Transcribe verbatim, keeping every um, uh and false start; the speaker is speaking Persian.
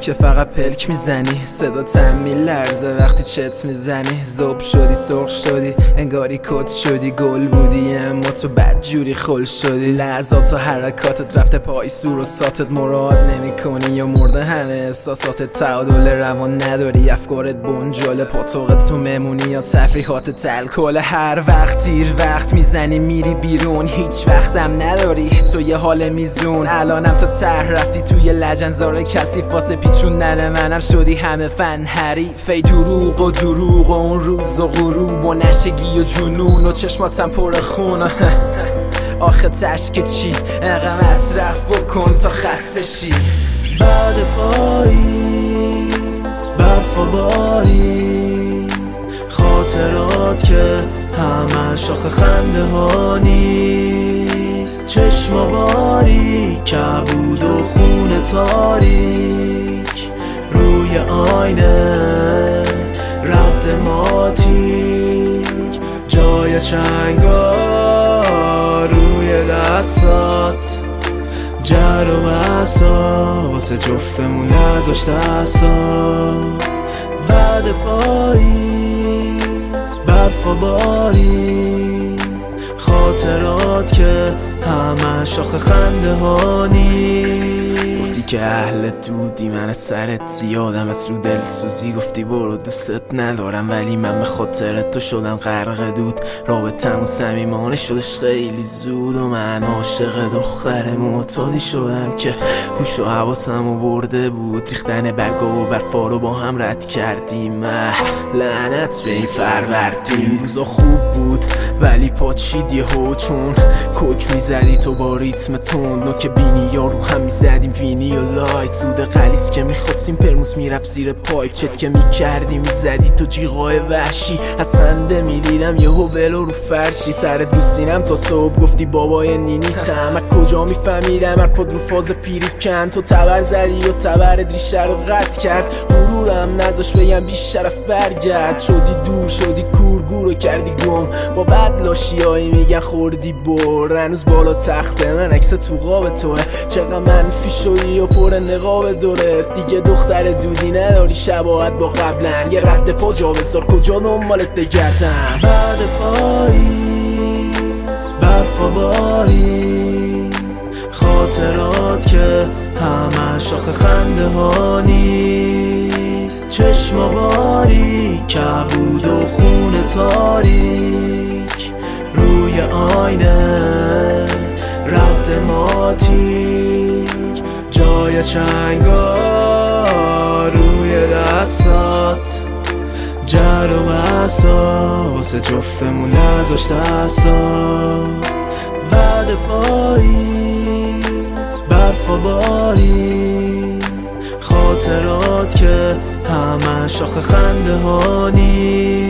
که فقط پلک میزنی، صدا تم میلرزه وقتی چت میزنی. زوب شدی سرخ شدی انگاری کت شدی، گل بودی اما تو بدجوری خل شدی. لحظات و حرکاتت رفته پای سور و ساتت، مراد نمی کنی یا مرده همه احساساتت. تعادل روان نداری، افکارت بنجاله، پاتوقت تو ممونی یا تفریحات تلکل. هر وقت تیر وقت میزنی میری بیرون، هیچ وقتم نداری تو یه حال میزون. الانم تو ته رفتی توی لجنزار کسی واسه پیچوندن منم شدی همه فن حریفه. دروغ و دروغ و اون روز و غروب و نشگی و جنون و چشماتم پر خون. آخه تشک چی انقدر مصرف بکن تا خسته شی. بعد پاییز برف و باری، خاطرات که همه شاخ خنده ها نیست. چشم و باری کبود و خون تاریک، روی آینه رد ماتیک، جای چنگا روی دستات، جر و بسا واسه جفتمون نذاشت دستا. بعد پاییز برف و باری، خاطرات که همه شاخ خنده ها نیست. گفتی که اهل دودی من سرت زیادم، از رو دل سوزی گفتی برو دوستت ندارم، ولی من به خاطر تو شدم غرق دود. رابطمون صمیمانه شدش خیلی زود و من عاشق دختر معتادی شدم که هوش و حواسمو برده بود. ریختن برگا و برفا رو با هم رد کردیم، لعنت به این فروردین. روزا خوب بود ولی پاچید یهو چون کوک میزدی تو با ریتم تون. نوک بینی یا رو هم میزدیم وینی و لایت، سود قلیس که میخواستیم پرموس میرفت زیر پایپ. چت که میکردی میزدی تو جیغای وحشی، از خنده میدیدم یهو ولو رو فرشی. سرت رو سینم تا صبح گفتی بابای نینی تم، کجا میفهمیدم حرفات رو فاز پیری کن. تو تبر زدی و تبرت ریشه رو قطع کرد، غرورم نذاش بگم بیشرف برگرد. شدی دور شدی کورگور و کردی گم، با بد لاشیایی میگن خوردی بر. هنوز بالا تخت من عکس تو قاب توه، چقدر منفی شدی و پر نقاب دورت. دیگه دختر دودی نداری شباهت با قبلن، یه رد پا جا بذار کجا دنبالت بگردم. بعد پاییز برف و باری، خاطرات که همه شاخ خنده ها نیست. چشم و باری کبود و خون تاریک، روی آینه رد ماتیک، جای چنگا روی دستات، جر و بسا واسه جفتمون نذاشت دستا. بعد پاییز برف و باری، خاطرات که همه شاخ خنده ها نیست.